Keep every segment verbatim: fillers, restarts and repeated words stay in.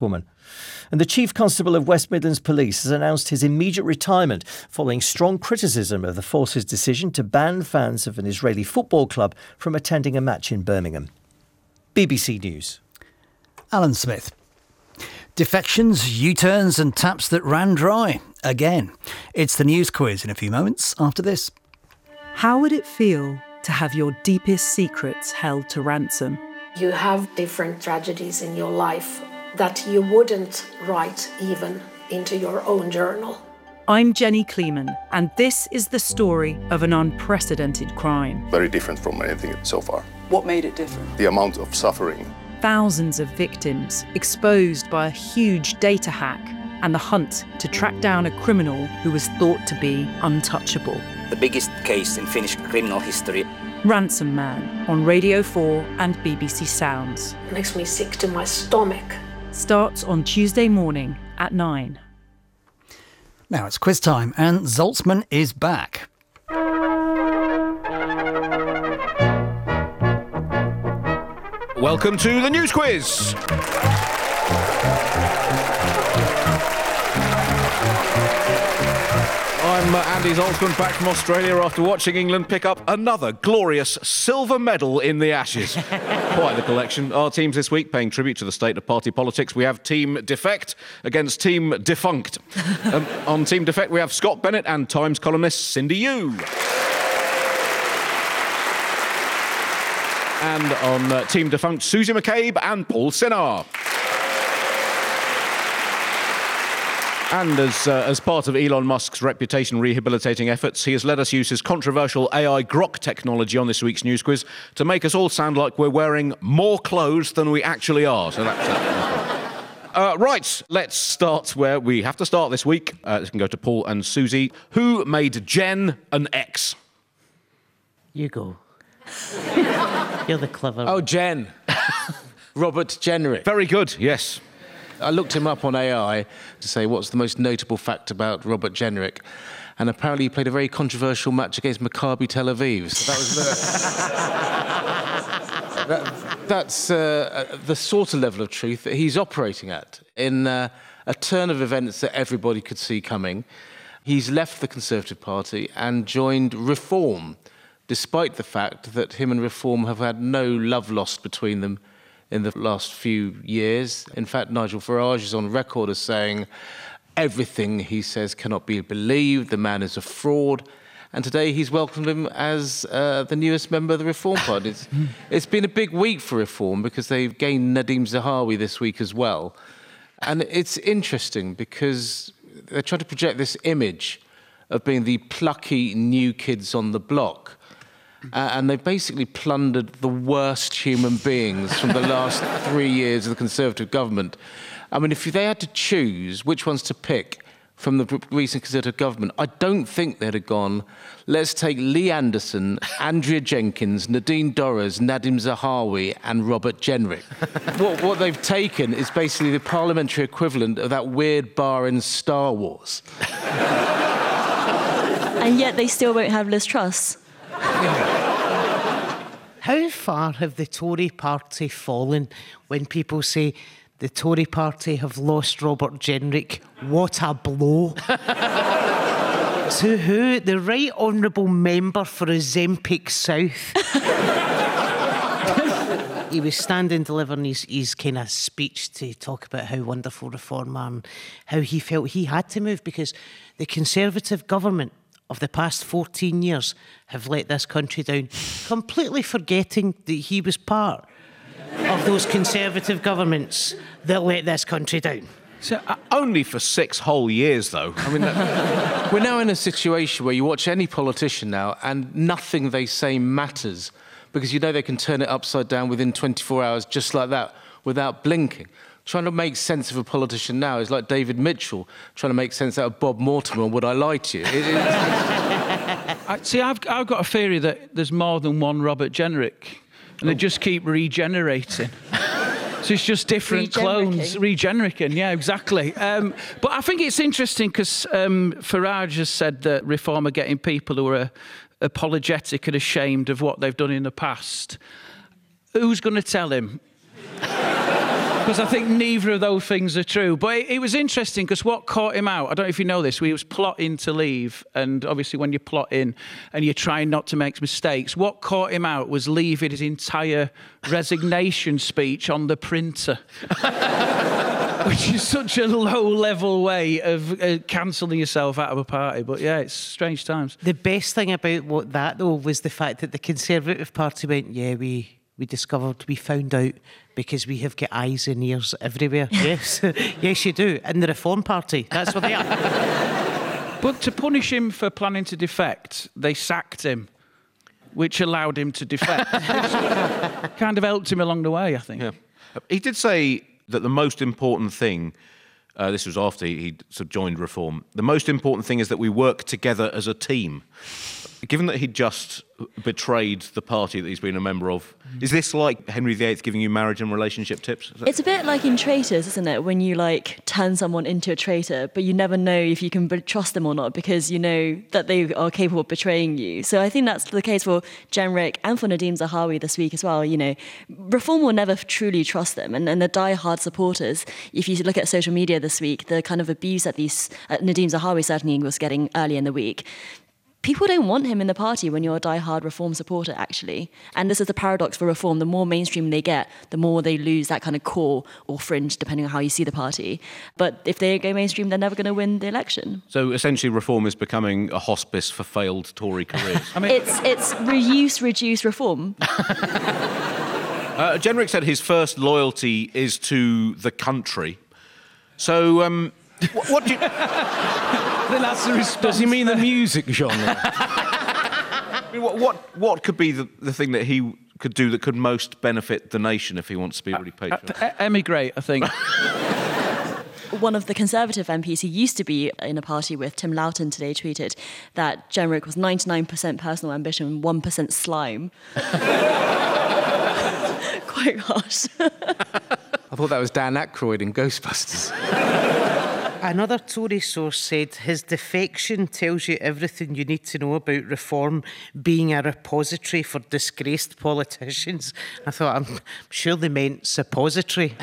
woman. And the Chief Constable of West Midlands Police has announced his immediate retirement following strong criticism of the force's decision to ban fans of an Israeli football club from attending a match in Birmingham. B B C News. Alan Smith. Defections, U-turns and taps that ran dry. Again. It's the news quiz in a few moments after this. How would it feel to have your deepest secrets held to ransom? You have different tragedies in your life that you wouldn't write even into your own journal. I'm Jenny Kleeman, and this is the story of an unprecedented crime. Very different from anything so far. What made it different? The amount of suffering. Thousands of victims exposed by a huge data hack and the hunt to track down a criminal who was thought to be untouchable. The biggest case in Finnish criminal history. Ransom Man on Radio four and B B C Sounds. It makes me sick to my stomach. Starts on Tuesday morning at nine. Now it's quiz time and Zaltzman is back. Welcome to the News Quiz. I'm uh, Andy Zaltzman, back from Australia after watching England pick up another glorious silver medal in the Ashes. Quite the collection. Our teams this week paying tribute to the state of party politics. We have Team Defect against Team Defunct. um, on Team Defect we have Scott Bennett and Times columnist Cindy Yu. And on uh, Team Defunct, Susie McCabe and Paul Sinar. And as uh, as part of Elon Musk's reputation rehabilitating efforts, he has let us use his controversial A I Grok technology on this week's News Quiz to make us all sound like we're wearing more clothes than we actually are. So that's uh, uh, right, let's start where we have to start this week. Uh, this can go to Paul and Susie. Who made Jen an X? You go. You're the clever Oh, Jen. Robert Jenrick. Very good, yes. I looked him up on A I to say what's the most notable fact about Robert Jenrick, and apparently he played a very controversial match against Maccabi Tel Aviv. So that was the, that, that's uh, the sort of level of truth that he's operating at in uh, a turn of events that everybody could see coming. He's left the Conservative Party and joined Reform, despite the fact that him and Reform have had no love lost between them in the last few years. In fact, Nigel Farage is on record as saying everything he says cannot be believed, the man is a fraud, and today he's welcomed him as uh, the newest member of the Reform Party. It's, it's been a big week for Reform because they've gained Nadeem Zahawi this week as well. And it's interesting because they're trying to project this image of being the plucky new kids on the block. Uh, and they've basically plundered the worst human beings from the last three years of the Conservative government. I mean, if they had to choose which ones to pick from the recent Conservative government, I don't think they'd have gone, let's take Lee Anderson, Andrea Jenkins, Nadine Dorries, Nadeem Zahawi and Robert Jenrick. what, what they've taken is basically the parliamentary equivalent of that weird bar in Star Wars. And yet they still won't have Liz Truss. How far have the Tory party fallen when people say the Tory party have lost Robert Jenrick? What a blow. To who? The Right Honourable Member for Ozempic South. He was standing delivering his, his kind of speech to talk about how wonderful Reform are and how he felt he had to move because the Conservative government of the past fourteen years have let this country down, completely forgetting that he was part of those Conservative governments that let this country down. So, uh, only for six whole years, though. I mean, that... We're now in a situation where you watch any politician now and nothing they say matters because you know they can turn it upside down within twenty-four hours just like that without blinking. Trying to make sense of a politician now is like David Mitchell trying to make sense out of Bob Mortimer. Would I lie to you? It, it, I, see, I've, I've got a theory that there's more than one Robert Jenrick, and they just keep regenerating. So it's just different clones. Regenericking, yeah, exactly. Um, but I think it's interesting because um, Farage has said that Reform are getting people who are apologetic and ashamed of what they've done in the past. Who's going to tell him? Because I think neither of those things are true. But it, it was interesting because what caught him out, I don't know if you know this, he was plotting to leave. And obviously when you're plotting and you're trying not to make mistakes, what caught him out was leaving his entire resignation speech on the printer. Which is such a low-level way of uh, cancelling yourself out of a party. But yeah, it's strange times. The best thing about what that, though, was the fact that the Conservative Party went, yeah, we, we discovered, we found out, because we have got eyes and ears everywhere. Yes, yes, you do. And the Reform Party, that's what they are. But to punish him for planning to defect, they sacked him, which allowed him to defect. Kind of helped him along the way, I think. Yeah. He did say that the most important thing, uh, this was after he he'd sort of joined Reform, the most important thing is that we work together as a team. Given that he'd just betrayed the party that he's been a member of, is this like Henry the Eighth giving you marriage and relationship tips? It's a bit like in Traitors, isn't it? When you like turn someone into a traitor, but you never know if you can be- trust them or not because you know that they are capable of betraying you. So I think that's the case for Jenrick and for Nadhim Zahawi this week as well. You know, Reform will never truly trust them, and, and the die-hard supporters. If you look at social media this week, the kind of abuse that these uh, Nadhim Zahawi certainly was getting early in the week. People don't want him in the party when you're a die-hard Reform supporter, actually. And this is the paradox for Reform. The more mainstream they get, the more they lose that kind of core or fringe, depending on how you see the party. But if they go mainstream, they're never going to win the election. So essentially Reform is becoming a hospice for failed Tory careers. I mean, it's, it's reuse, reduce, Reform. uh, Jenrick said his first loyalty is to the country. So um, what, what do you... Then that's the response. Does he mean the music genre? I mean, what, what what could be the, the thing that he could do that could most benefit the nation if he wants to be really patriotic? Uh, uh, emigrate, I think. One of the Conservative M Ps who used to be in a party with, Tim Loughton, today tweeted that Jenrick was ninety-nine percent personal ambition and one percent slime. Quite harsh. I thought that was Dan Aykroyd in Ghostbusters. Another Tory source said his defection tells you everything you need to know about Reform being a repository for disgraced politicians. I thought, I'm sure they meant suppository.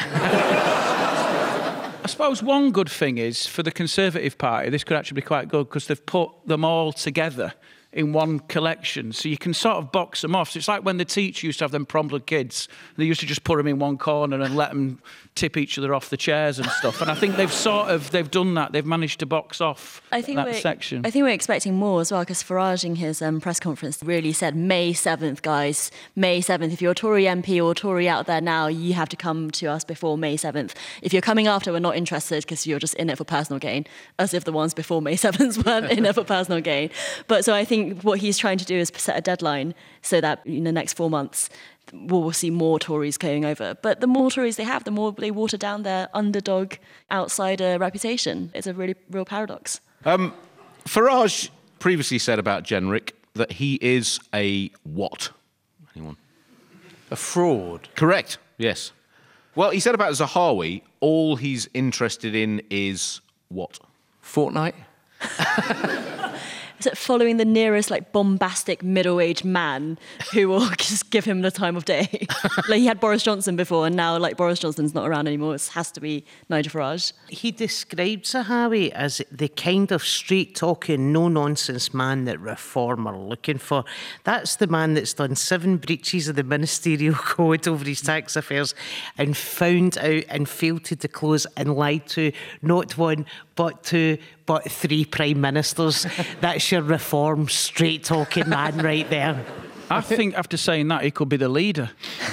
I suppose one good thing is, for the Conservative Party, this could actually be quite good because they've put them all together in one collection, so you can sort of box them off. So it's like when the teacher used to have them problem kids. They used to just put them in one corner and let them tip each other off the chairs and stuff. And I think they've sort of they've done that. They've managed to box off I think that we're, section. I think we're expecting more as well, because Farage in his um, press conference really said May seventh, guys. May seventh. If you're a Tory M P or Tory out there now, you have to come to us before May seventh. If you're coming after, we're not interested because you're just in it for personal gain, as if the ones before May seventh weren't in it for personal gain. But so I think what he's trying to do is set a deadline so that in the next four months we'll see more Tories going over. But the more Tories they have, the more they water down their underdog outsider reputation. It's a really real paradox. Um, Farage previously said about Jenrick that he is a what? Anyone? A fraud. Correct, yes. Well, he said about Zahawi, all he's interested in is what? Fortnite? Is it following the nearest, like, bombastic middle-aged man who will just give him the time of day? Like, he had Boris Johnson before, and now, like, Boris Johnson's not around anymore. It has to be Nigel Farage. He described Zahawi as the kind of straight-talking, no-nonsense man that Reform are looking for. That's the man that's done seven breaches of the ministerial code over his tax affairs and found out and failed to disclose and lied to not one, but two, but three prime ministers. That's your Reform straight-talking man right there. I think after saying that, he could be the leader.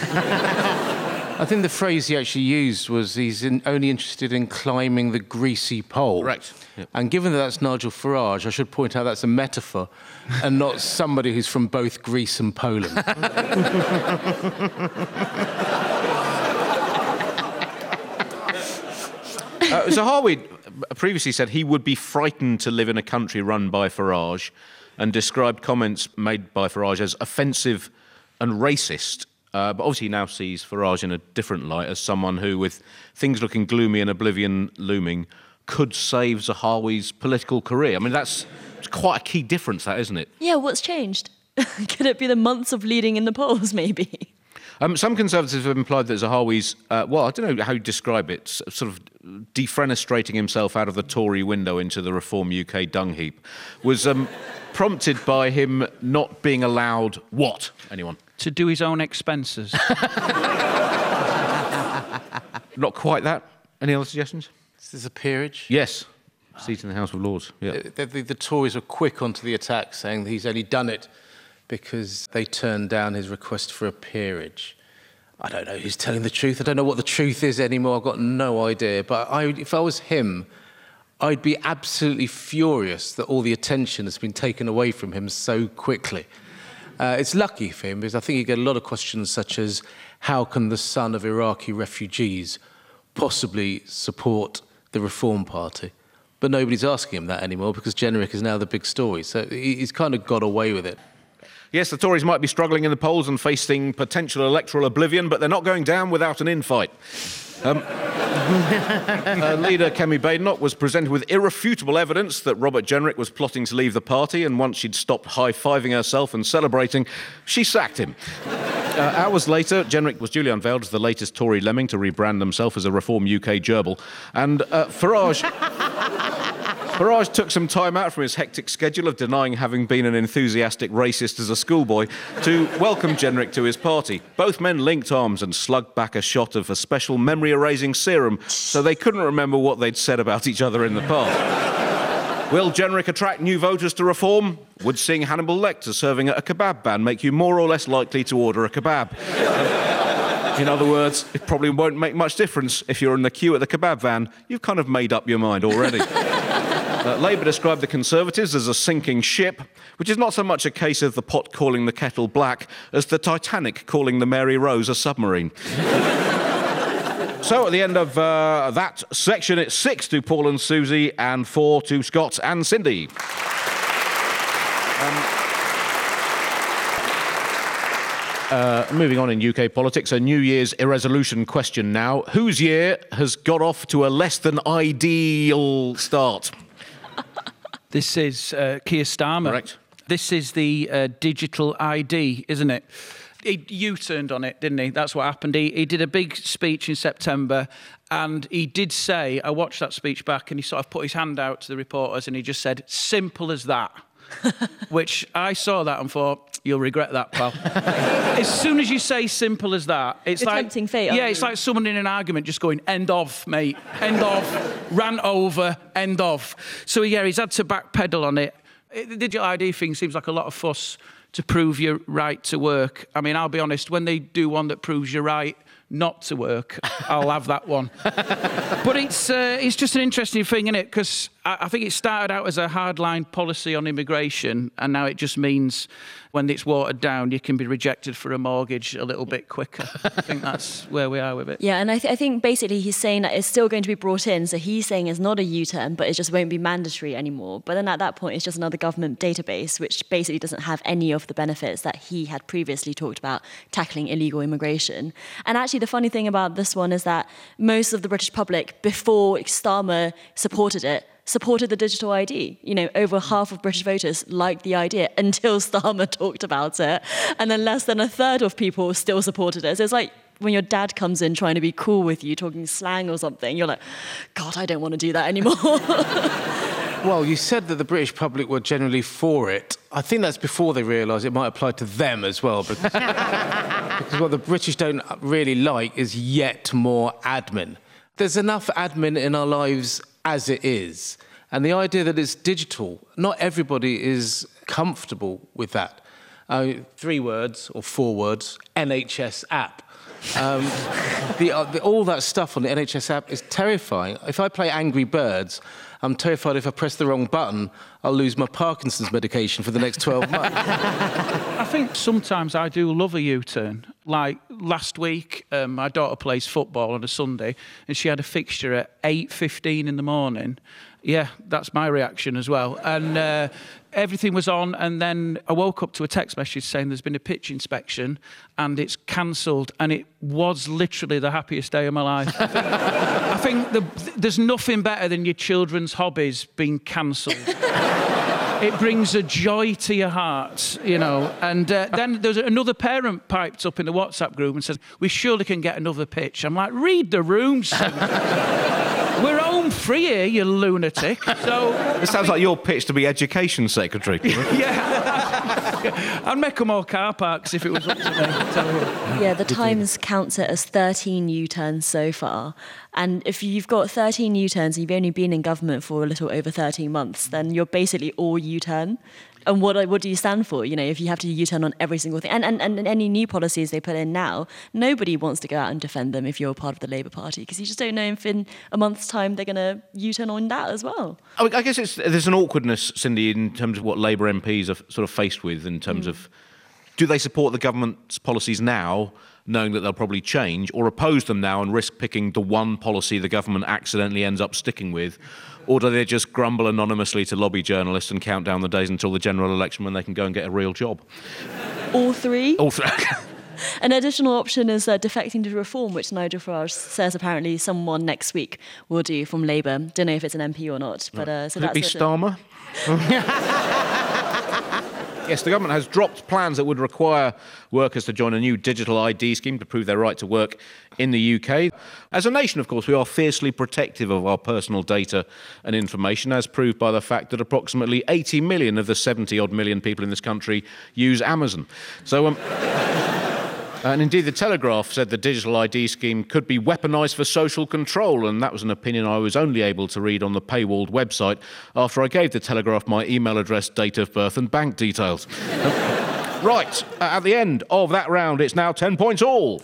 I think the phrase he actually used was he's in, only interested in climbing the greasy pole. Correct. Yep. And given that that's Nigel Farage, I should point out that's a metaphor and not somebody who's from both Greece and Poland. Uh, Zahawi previously said he would be frightened to live in a country run by Farage and described comments made by Farage as offensive and racist. Uh, but obviously he now sees Farage in a different light as someone who, with things looking gloomy and oblivion looming, could save Zahawi's political career. I mean, that's it's quite a key difference, that, isn't it? Yeah, what's changed? Could it be the months of leading in the polls, maybe? Um, some Conservatives have implied that Zahawi's, uh, well, I don't know how you describe it, sort of defenestrating himself out of the Tory window into the Reform U K dung heap, was um, prompted by him not being allowed what? Anyone? To do his own expenses. Not quite that. Any other suggestions? This is a peerage? Yes. Seat in the House of Lords. Yeah. The, the, the Tories were quick onto the attack, saying that he's only done it because they turned down his request for a peerage. I don't know who's telling the truth. I don't know what the truth is anymore. I've got no idea. But I, if I was him, I'd be absolutely furious that all the attention has been taken away from him so quickly. Uh, it's lucky for him, because I think you get a lot of questions such as, how can the son of Iraqi refugees possibly support the Reform Party? But nobody's asking him that anymore, because Jenrick is now the big story. So he's kind of got away with it. Yes, the Tories might be struggling in the polls and facing potential electoral oblivion, but they're not going down without an infight. Um, uh, leader Kemi Badenoch was presented with irrefutable evidence that Robert Jenrick was plotting to leave the party, and once she'd stopped high-fiving herself and celebrating, she sacked him. Uh, hours later, Jenrick was duly unveiled as the latest Tory lemming to rebrand himself as a Reform U K gerbil, and uh, Farage... Farage took some time out from his hectic schedule of denying having been an enthusiastic racist as a schoolboy to welcome Jenrick to his party. Both men linked arms and slugged back a shot of a special memory-erasing serum so they couldn't remember what they'd said about each other in the past. Will Jenrick attract new voters to Reform? Would seeing Hannibal Lecter serving at a kebab ban make you more or less likely to order a kebab? Um, in other words, it probably won't make much difference if you're in the queue at the kebab van. You've kind of made up your mind already. Uh, Labour described the Conservatives as a sinking ship, which is not so much a case of the pot calling the kettle black as the Titanic calling the Mary Rose a submarine. So at the end of uh, that section, it's six to Paul and Susie and four to Scott and Cindy. Um, Uh, moving on in U K politics, a New Year's irresolution question now. Whose year has got off to a less than ideal start? This is uh, Keir Starmer. Correct. This is the uh, digital I D, isn't it? He U-turned on it, didn't he? That's what happened. He, he did a big speech in September, and he did say, I watched that speech back, and he sort of put his hand out to the reporters, and he just said, simple as that. Which I saw that and thought, you'll regret that, pal. As soon as you say simple as that, it's You're like... tempting fate, Yeah, aren't it's you? like someone in an argument just going, end of, mate, end of, rant over, end of. So, yeah, he's had to backpedal on it. The digital I D thing seems like a lot of fuss to prove your right to work. I mean, I'll be honest, when they do one that proves you're right not to work, I'll have that one. But it's uh, it's just an interesting thing, isn't it? Because I, I think it started out as a hardline policy on immigration, and now it just means when it's watered down, you can be rejected for a mortgage a little bit quicker. I think that's where we are with it. Yeah, and I, th- I think basically he's saying that it's still going to be brought in. So he's saying it's not a U-turn, but it just won't be mandatory anymore. But then at that point, it's just another government database, which basically doesn't have any of the benefits that he had previously talked about tackling illegal immigration. And actually, the funny thing about this one is that most of the British public, before Starmer supported it, supported the digital I D. You know, over half of British voters liked the idea until Starmer talked about it. And then less than a third of people still supported it. So it's like when your dad comes in trying to be cool with you, talking slang or something, you're like, God, I don't want to do that anymore. Well, you said that the British public were generally for it. I think that's before they realised it might apply to them as well. Because, because what the British don't really like is yet more admin. There's enough admin in our lives as it is. And the idea that it's digital, not everybody is comfortable with that. Uh, three words or four words, N H S app. Um, the, uh, the, all that stuff on the N H S app is terrifying. If I play Angry Birds, I'm terrified if I press the wrong button, I'll lose my Parkinson's medication for the next twelve months. I think sometimes I do love a U-turn. Like last week, um, my daughter plays football on a Sunday, and she had a fixture at eight fifteen in the morning. Yeah, that's my reaction as well. And uh, everything was on, and then I woke up to a text message saying there's been a pitch inspection, and it's cancelled, and it was literally the happiest day of my life. I think, I think the, there's nothing better than your children's hobbies being cancelled. it brings a joy to your heart, you know. And uh, then there's another parent piped up in the WhatsApp group and says, we surely can get another pitch. I'm like, read the room, son. We're home free here, you lunatic. So it sounds like your pitch to be education secretary. Yeah. I'd make them all car parks if it was up to me. Yeah, the Times counts it as thirteen U-turns so far. And if you've got thirteen U-turns and you've only been in government for a little over thirteen months, then you're basically all U-turn. And what what do you stand for? You know, if you have to U-turn on every single thing, and, and, and any new policies they put in now, nobody wants to go out and defend them if you're part of the Labour Party, because you just don't know if in a month's time they're going to U-turn on that as well. I, mean, I guess it's, there's an awkwardness, Cindy, in terms of what Labour M Ps are sort of faced with in terms mm. of, do they support the government's policies now, knowing that they'll probably change, or oppose them now and risk picking the one policy the government accidentally ends up sticking with? Or do they just grumble anonymously to lobby journalists and count down the days until the general election when they can go and get a real job? All three. All three. An additional option is uh, defecting to Reform, which Nigel Farage says apparently someone next week will do from Labour. Don't know if it's an M P or not, but uh, so Could that's it be Starmer? Yes, the government has dropped plans that would require workers to join a new digital I D scheme to prove their right to work in the U K. As a nation, of course, we are fiercely protective of our personal data and information, as proved by the fact that approximately eighty million of the seventy-odd million people in this country use Amazon. So, um... And indeed, The Telegraph said the digital I D scheme could be weaponised for social control, and that was an opinion I was only able to read on the paywalled website after I gave The Telegraph my email address, date of birth and bank details. uh, right, at the end of that round, it's now ten points all.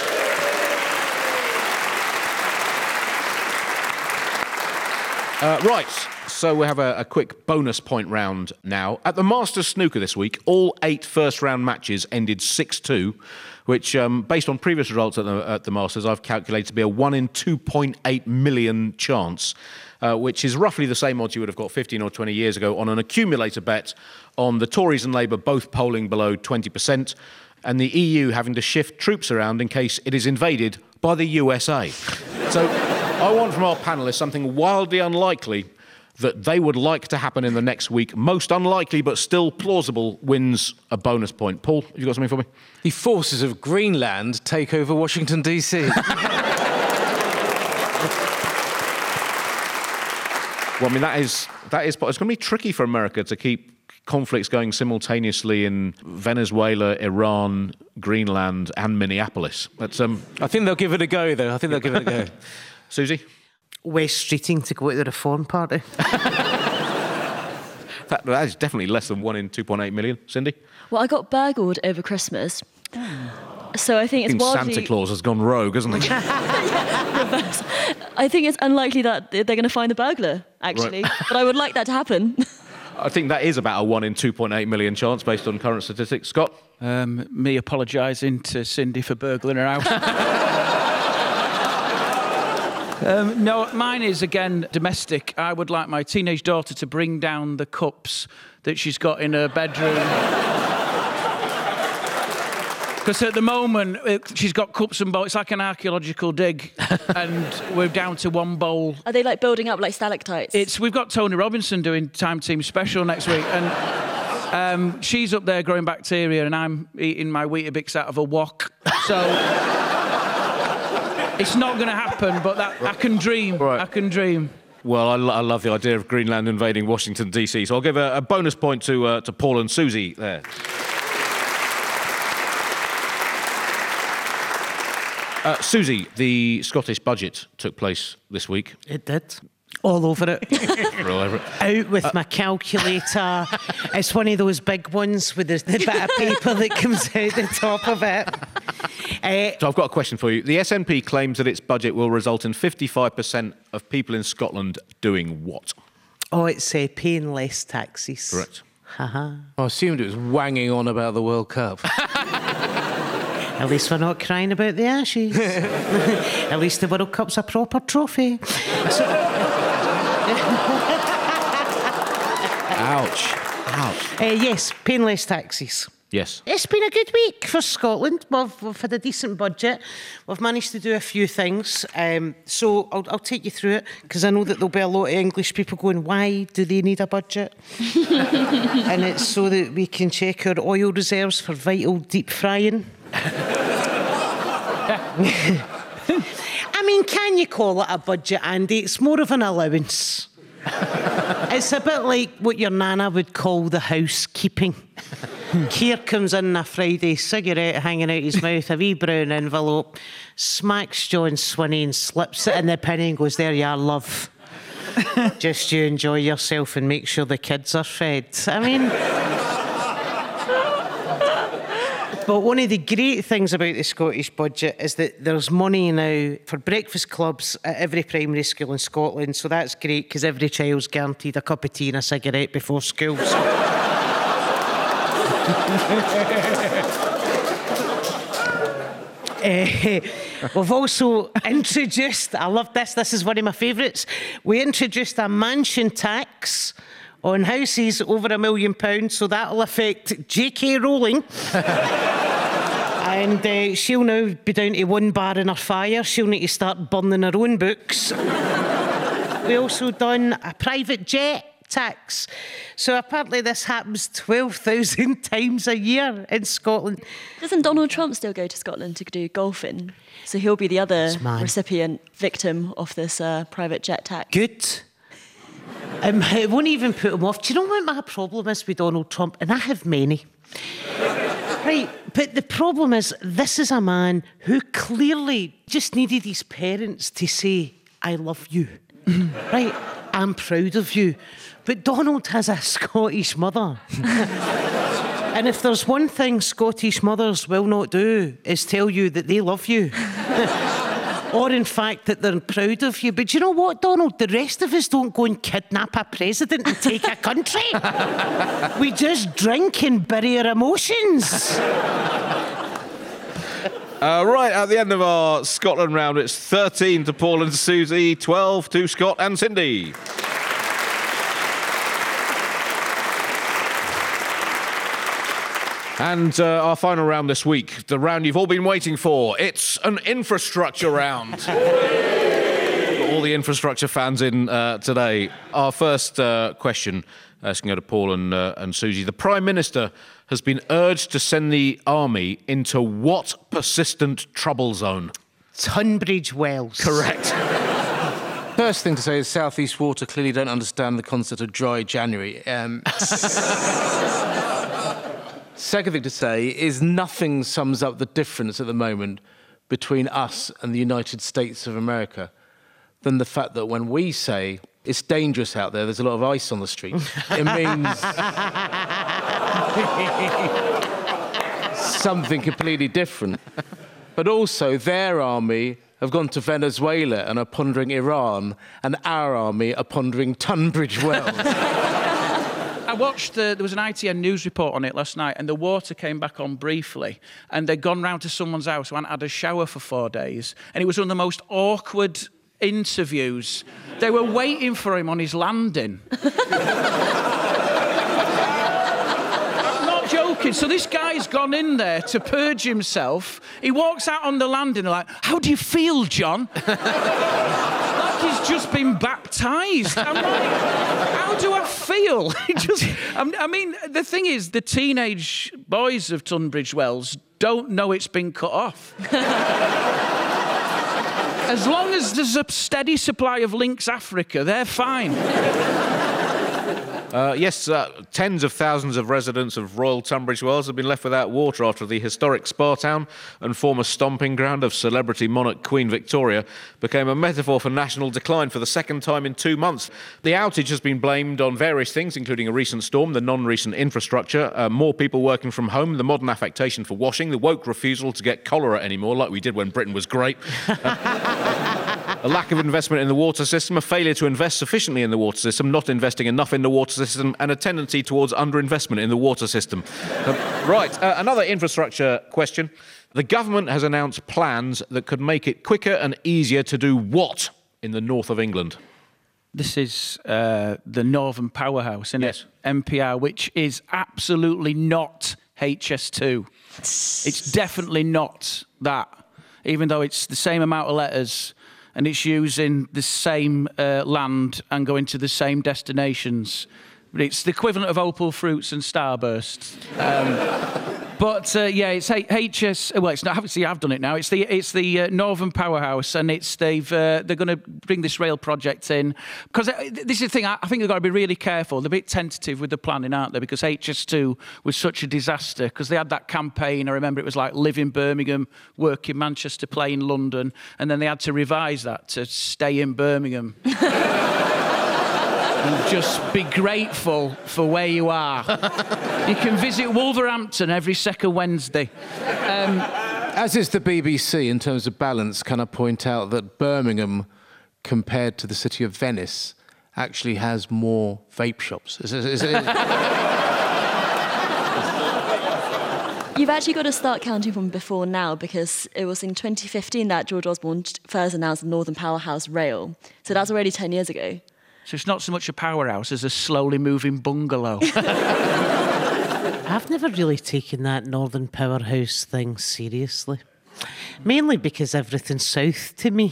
Uh, right, so we have a, a quick bonus point round now. At the Masters Snooker this week, all eight first-round matches ended six two, which, um, based on previous results at the, at the Masters, I've calculated to be a one in two point eight million chance, uh, which is roughly the same odds you would have got fifteen or twenty years ago on an accumulator bet on the Tories and Labour both polling below twenty percent, and the E U having to shift troops around in case it is invaded by the U S A. So I want from our panellists something wildly unlikely that they would like to happen in the next week. Most unlikely, but still plausible, wins a bonus point. Paul, have you got something for me? The forces of Greenland take over Washington, D C Well, I mean, that is, that is, it's going to be tricky for America to keep conflicts going simultaneously in Venezuela, Iran, Greenland and Minneapolis. That's, um... I think they'll give it a go, though. I think they'll give it a go. Susie? West Streeting to go to the Reform Party. that, that is definitely less than one in two point eight million. Cindy? Well, I got burgled over Christmas. So I think it's I think wildly... Santa Claus has gone rogue, hasn't he? Yeah, reverse. I think it's unlikely that they're going to find the burglar, actually. Right. But I would like that to happen. I think that is about a one in two point eight million chance based on current statistics. Scott? Um, me apologising to Cindy for burgling her house. Um, no, mine is, again, domestic. I would like my teenage daughter to bring down the cups that she's got in her bedroom. Because at the moment, it, she's got cups and bowls. It's like an archaeological dig. And we're down to one bowl. Are they, like, building up like stalactites? It's We've got Tony Robinson doing Time Team Special next week. And um, she's up there growing bacteria and I'm eating my Weetabix out of a wok. So... It's not going to happen, but that, I can dream. Right. I can dream. Well, I, lo- I love the idea of Greenland invading Washington, D C, so I'll give a, a bonus point to, uh, to Paul and Susie there. Uh, Susie, the Scottish budget took place this week. It did. All over it. All over it. Out with uh, my calculator. It's one of those big ones with the, the bit of paper that comes out the top of it. Uh, so I've got a question for you. The S N P claims that its budget will result in fifty-five percent of people in Scotland doing what? Oh, it's uh, paying less taxes. Correct. Haha. I assumed it was wanging on about the World Cup. At least we're not crying about the Ashes. At least the World Cup's a proper trophy. So... Ouch. Ouch. Uh, yes, paying less taxes. Yes. It's been a good week for Scotland. We've, we've had a decent budget. We've managed to do a few things. Um, so I'll, I'll take you through it, because I know that there'll be a lot of English people going, why do they need a budget? And it's so that we can check our oil reserves for vital deep frying. I mean, can you call it a budget, Andy? It's more of an allowance. It's a bit like what your nana would call the housekeeping. Keir comes in on a Friday, cigarette hanging out his mouth, a wee brown envelope, smacks John Swinney and slips it in the penny and goes, there you are, love. Just you enjoy yourself and make sure the kids are fed. I mean... But one of the great things about the Scottish budget is that there's money now for breakfast clubs at every primary school in Scotland. So that's great, because every child's guaranteed a cup of tea and a cigarette before school. So. uh, we've also introduced, I love this, this is one of my favourites, we introduced a mansion tax on houses over a million pounds, so that'll affect J K Rowling. And uh, she'll now be down to one bar in her fire. She'll need to start burning her own books. We also done a private jet tax. So apparently this happens twelve thousand times a year in Scotland. Doesn't Donald Trump still go to Scotland to do golfing? So he'll be the other recipient, victim of this uh, private jet tax. Good. Um, it won't even put him off. Do you know what my problem is with Donald Trump? And I have many. Right, but the problem is, this is a man who clearly just needed his parents to say, I love you. Right, I'm proud of you. But Donald has a Scottish mother. And if there's one thing Scottish mothers will not do, is tell you that they love you. Or, in fact, that they're proud of you. But you know what, Donald? The rest of us don't go and kidnap a president and take a country. We just drink and bury our emotions. Uh, right, at the end of our Scotland round, it's thirteen to Paul and Susie, twelve to Scott and Cindy. And uh, our final round this week, the round you've all been waiting for. It's an infrastructure round. All the infrastructure fans in uh, today. Our first uh, question, uh, going to go to Paul and, uh, and Susie. The Prime Minister has been urged to send the army into what persistent trouble zone? Tunbridge Wells. Correct. First thing to say is South East Water clearly don't understand the concept of dry January. Um, Second thing to say is nothing sums up the difference at the moment between us and the United States of America than the fact that when we say it's dangerous out there, there's a lot of ice on the street, it means something completely different. But also their army have gone to Venezuela and are pondering Iran, and our army are pondering Tunbridge Wells. I watched, the, there was an I T N news report on it last night, and the water came back on briefly, and they'd gone round to someone's house who hadn't had a shower for four days, and it was one of the most awkward interviews. They were waiting for him on his landing. I'm not joking. So this guy's gone in there to purge himself. He walks out on the landing, and like, how do you feel, John? Like he's just been baptised. I'm like, how do I feel? just, I mean, the thing is, the teenage boys of Tunbridge Wells don't know it's been cut off. As long as there's a steady supply of Lynx Africa, they're fine. Uh, yes, uh, tens of thousands of residents of Royal Tunbridge Wells have been left without water after the historic spa town and former stomping ground of celebrity monarch Queen Victoria became a metaphor for national decline for the second time in two months. The outage has been blamed on various things, including a recent storm, the non-recent infrastructure, uh, more people working from home, the modern affectation for washing, the woke refusal to get cholera anymore, like we did when Britain was great. Uh, A lack of investment in the water system, a failure to invest sufficiently in the water system, not investing enough in the water system, and a tendency towards underinvestment in the water system. Uh, right, uh, another infrastructure question. The government has announced plans that could make it quicker and easier to do what in the north of England? This is uh, the Northern Powerhouse, isn't yes. it? N P R, which is absolutely not H S two. It's definitely not that, even though it's the same amount of letters and it's using the same uh, land and going to the same destinations. But it's the equivalent of Opal Fruits and Starburst. Um, but uh, yeah, it's H S. Well, it's not. See, I've done it now. It's the it's the uh, Northern Powerhouse, and it's they've uh, they're going to bring this rail project in because this is the thing. I, I think they've got to be really careful. They're a bit tentative with the planning, aren't they? Because H S two was such a disaster because they had that campaign. I remember it was like live in Birmingham, work in Manchester, play in London, and then they had to revise that to stay in Birmingham. And just be grateful for where you are. You can visit Wolverhampton every second Wednesday. Um, As is the B B C in terms of balance, can I point out that Birmingham, compared to the city of Venice, actually has more vape shops? Is, is, is, is... You've actually got to start counting from before now because it was in twenty fifteen that George Osborne first announced the Northern Powerhouse Rail. So that's already ten years ago. So it's not so much a powerhouse as a slowly moving bungalow. I've never really taken that Northern Powerhouse thing seriously. Mainly because everything's south to me.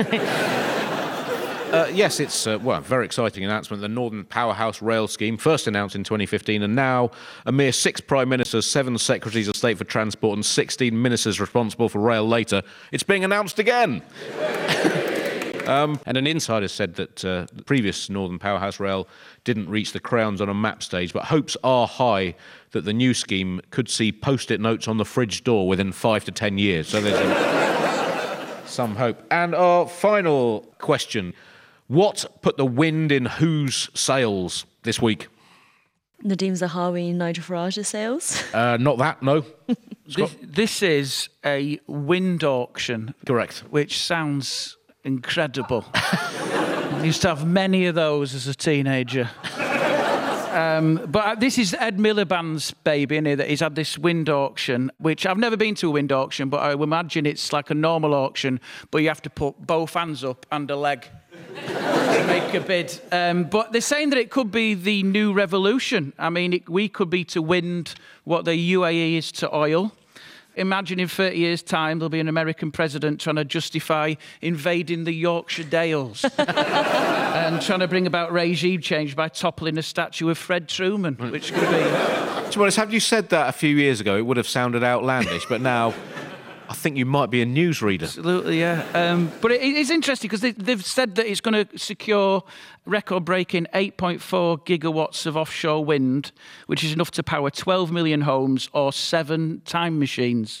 Uh, yes, it's uh, well, a very exciting announcement. The Northern Powerhouse Rail Scheme, first announced in twenty fifteen, and now a mere six Prime Ministers, seven Secretaries of State for Transport and sixteen Ministers responsible for rail later, it's being announced again. Um, and an insider said that uh, the previous Northern Powerhouse Rail didn't reach the crowns on a map stage, but hopes are high that the new scheme could see post-it notes on the fridge door within five to ten years. So there's a, some hope. And our final question. What put the wind in whose sails this week? Nadeem Zahawi, Nigel Farage's sails? Uh, not that, no. this, this is a wind auction. Correct. Which sounds incredible. I used to have many of those as a teenager. Um, but this is Ed Miliband's baby, isn't it? That he's had this wind auction, which I've never been to a wind auction, but I would imagine it's like a normal auction, but you have to put both hands up and a leg to make a bid. Um, but they're saying that it could be the new revolution. I mean, it, we could be to wind what the U A E is to oil. Imagine in thirty years' time there'll be an American president trying to justify invading the Yorkshire Dales and trying to bring about regime change by toppling a statue of Fred Truman, which could be... To be honest, had you said that a few years ago, it would have sounded outlandish, but now I think you might be a newsreader. Absolutely, yeah. Um, but it, it's interesting because they, they've said that it's going to secure record-breaking eight point four gigawatts of offshore wind, which is enough to power twelve million homes or seven time machines.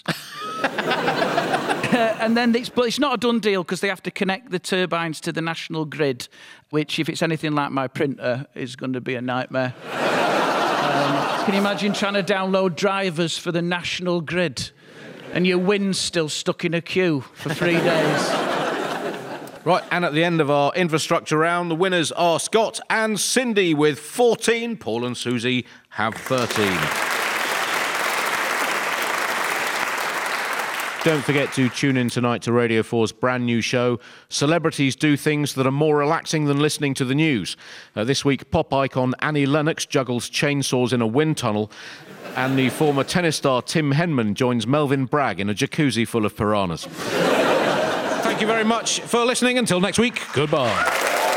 uh, and then, it's, but it's not a done deal because they have to connect the turbines to the national grid, which, if it's anything like my printer, is going to be a nightmare. um, can you imagine trying to download drivers for the national grid? And your wind's still stuck in a queue for three days. Right, and at the end of our infrastructure round, the winners are Scott and Cindy with fourteen. Paul and Susie have thirteen. Don't forget to tune in tonight to Radio four's brand new show, Celebrities Do Things That Are More Relaxing Than Listening to the News. Uh, this week, pop icon Annie Lennox juggles chainsaws in a wind tunnel, and the former tennis star Tim Henman joins Melvin Bragg in a jacuzzi full of piranhas. Thank you very much for listening. Until next week, goodbye.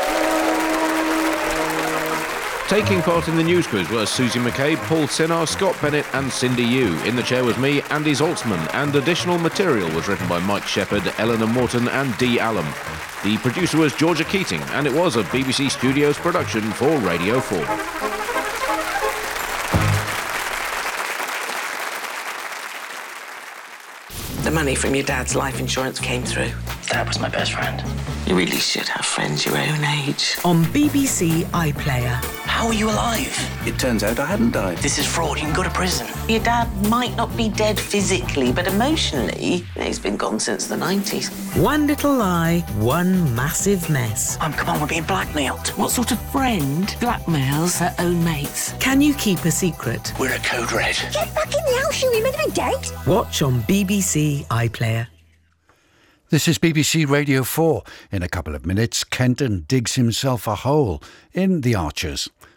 Taking part in the news quiz were Susie McCabe, Paul Sinnar, Scott Bennett and Cindy Yu. In the chair was me, Andy Zaltzman, and additional material was written by Mike Shepherd, Eleanor Morton and Dee Allen. The producer was Georgia Keating, and it was a B B C Studios production for Radio four. The money from your dad's life insurance came through. Dad was my best friend. You really should have friends your own age. On B B C iPlayer. How are you alive? It turns out I hadn't died. This is fraud. You can go to prison. Your dad might not be dead physically, but emotionally, he's been gone since the nineties. One little lie, one massive mess. Um, come on, we're being blackmailed. What sort of friend blackmails her own mates? Can you keep a secret? We're a code red. Get back in the house, you meant to be dead. Watch on B B C iPlayer. This is B B C Radio four. In a couple of minutes, Kenton digs himself a hole in The Archers.